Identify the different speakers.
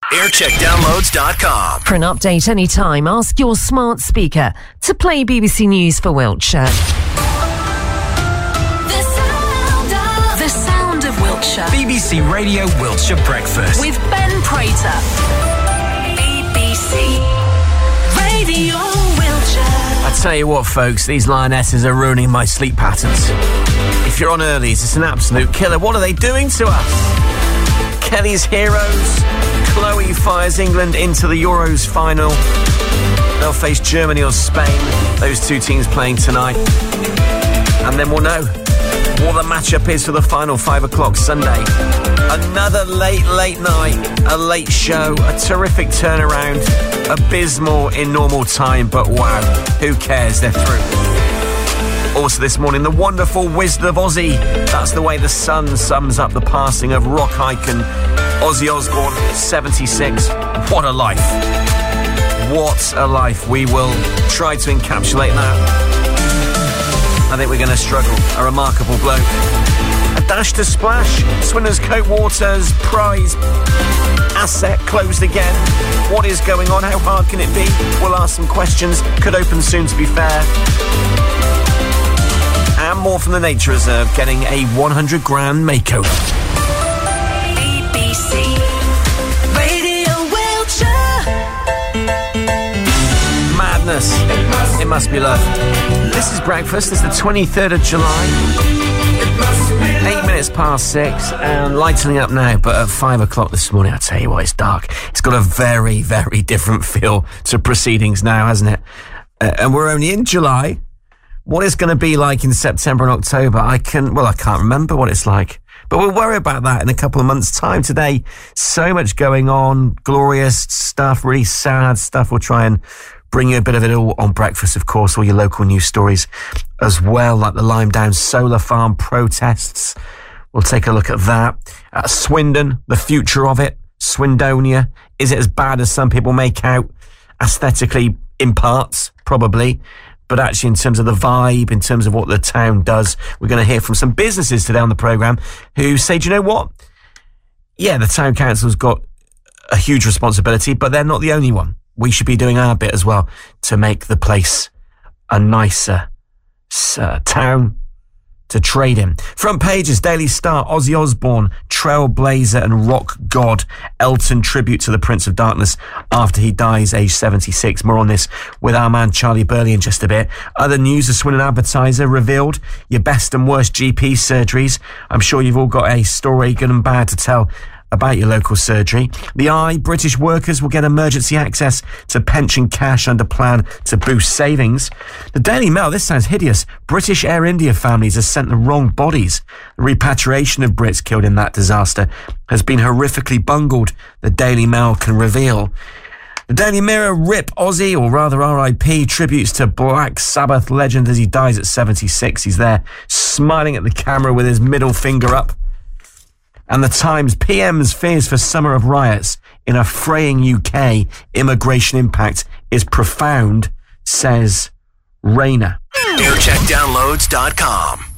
Speaker 1: Aircheckdownloads.com.
Speaker 2: For an update anytime, ask your smart speaker to play BBC News for Wiltshire.
Speaker 3: The sound of Wiltshire.
Speaker 1: BBC Radio Wiltshire Breakfast.
Speaker 3: With Ben Prater. BBC Radio Wiltshire.
Speaker 4: I tell you what, folks, these lionesses are ruining my sleep patterns. If you're on earlies, it's an absolute killer. What are they doing to us? Kelly's Heroes. Chloe fires England into the Euros final. They'll face Germany or Spain. Those two teams playing tonight. And then we'll know what the matchup is for the final 5 o'clock Sunday. Another late night, a late show, a terrific turnaround, abysmal in normal time, but wow, who cares, they're through. Also this morning, the wonderful Wizard of Ozzy. That's the way the Sun sums up the passing of rock icon Ozzy Osbourne, 76. What a life. What a life. We will try to encapsulate that. I think we're going to struggle. A remarkable bloke. A dash to splash. Swindon's Coat Waters prize asset closed again. What is going on? How hard can it be? We'll ask some questions. Could open soon, to be fair. And more from the Nature Reserve, getting a 100 grand makeover.
Speaker 3: BBC Radio Wiltshire.
Speaker 4: Madness. It must be love. This is breakfast. It's the 23rd of July. 8 minutes past 6 and lightening up now, but at 5 o'clock this morning, I tell you what, it's dark. It's got a very, very different feel to proceedings now, hasn't it? And we're only in July. What it's going to be like in September and October, I can't remember what it's like. But we'll worry about that in a couple of months' time. Today, so much going on, glorious stuff, really sad stuff. We'll try and bring you a bit of it all on breakfast, of course, all your local news stories as well, like the Lime Down Solar Farm protests. We'll take a look at that. Swindon, the future of it. Swindonia. Is it as bad as some people make out? Aesthetically, in parts, probably. But actually, in terms of the vibe, in terms of what the town does, we're going to hear from some businesses today on the programme who say, do you know what? Yeah, the town council's got a huge responsibility, but they're not the only one. We should be doing our bit as well to make the place a nicer town to trade in. Front pages, Daily Star, Ozzy Osbourne, trailblazer and rock god, Elton tribute to the Prince of Darkness after he dies aged 76. More on this with our man Charlie Burley in just a bit. Other news, the Swindon Advertiser revealed your best and worst GP surgeries. I'm sure you've all got a story, good and bad, to tell about your local surgery. The Eye, British workers will get emergency access to pension cash under plan to boost savings. The Daily Mail, this sounds hideous. British Air India families have sent the wrong bodies. The repatriation of Brits killed in that disaster has been horrifically bungled, the Daily Mail can reveal. The Daily Mirror, RIP Ozzy, or rather RIP, tributes to Black Sabbath legend as he dies at 76. He's there smiling at the camera with his middle finger up. And the Times, PM's fears for summer of riots in a fraying UK, immigration impact is profound, says Rayner.
Speaker 1: Aircheckdownloads.com.